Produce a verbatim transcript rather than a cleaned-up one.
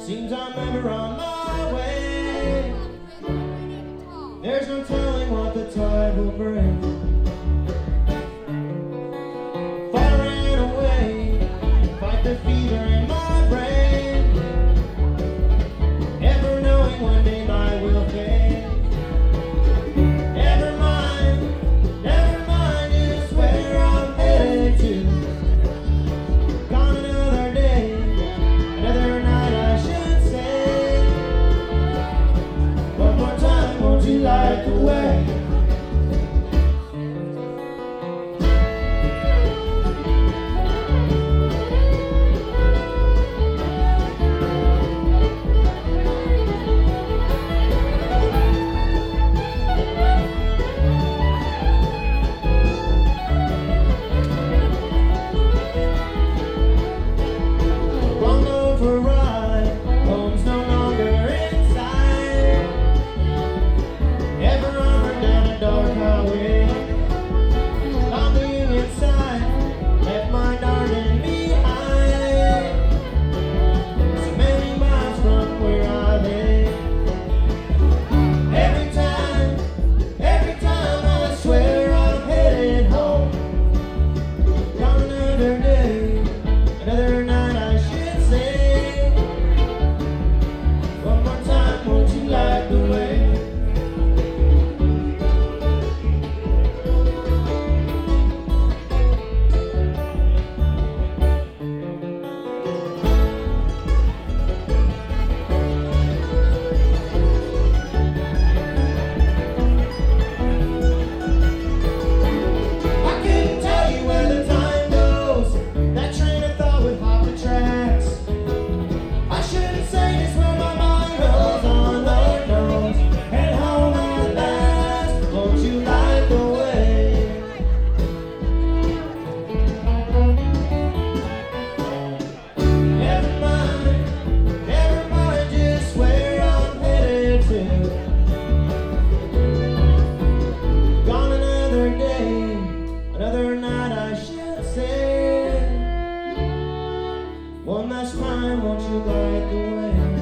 Seems I'm never on my way. There's no telling what the tide will bring. Far and away, fight the fever in my brain, never knowing one day my will fade. Never mind, never mind, just where I'm headed to. Gone another day, another night I should say. One more time, won't you light the way? For a ride, home's no longer in sight. Ever armored down a dark highway, on the Union side, left my darling behind. So many miles from where I live. Every time, every time I swear I'm headed home. Gone another day, another night I should say. One more time, won't you light the way? I couldn't tell you where the time goes. That train of thought would hop the tracks. I shouldn't say this where my mind goes on the nose. Head home at last, won't you light the way? Never mind, never mind, just where I'm headed to. Gone another day, another night I should say. One last time, won't you light the way?